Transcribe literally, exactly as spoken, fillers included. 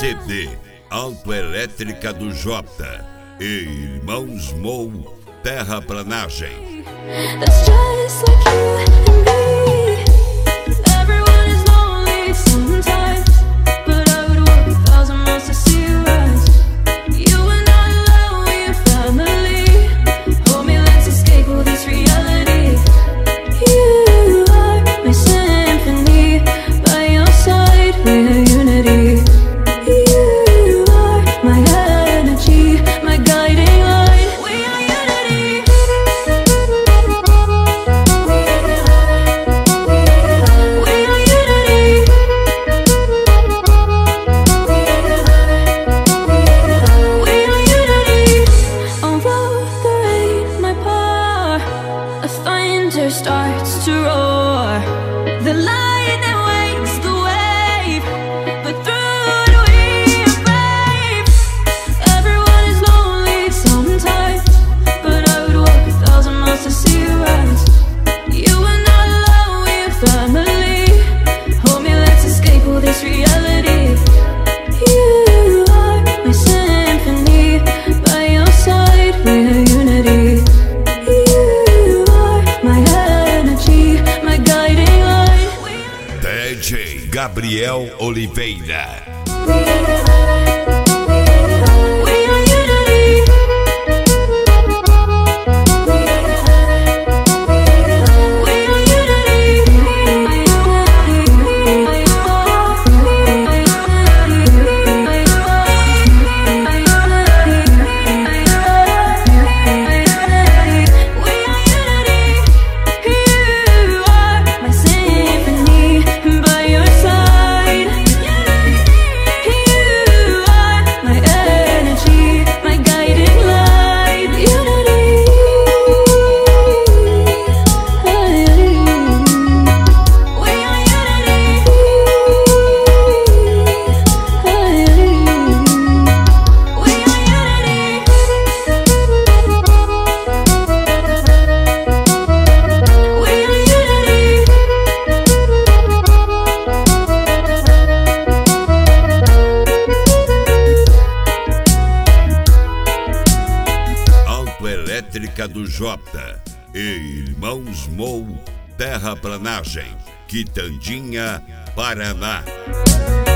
C D Autoelétrica do Jota e Irmãos Mou, Terraplanagem. That's just like you and me. Everyone is lonely sometimes, but I would walk a thousand miles to see you rise. You are not alone, we're family. Hold me, let's escape all this reality. You are my symphony, by your side we're unity. You are my energy, my guiding light. We are unity. Starts to roar, the light that wakes the wave, but through it we are brave. Everyone is lonely sometimes, but I would walk a thousand miles to see you rise. You are not alone, we're family. Hold me, let's escape all this reality. You are my symphony, by your side we're unity. D J Gabriel Oliveira. Elétrica do Jota e Irmãos Mou, Terraplanagem, Quitandinha, Paraná.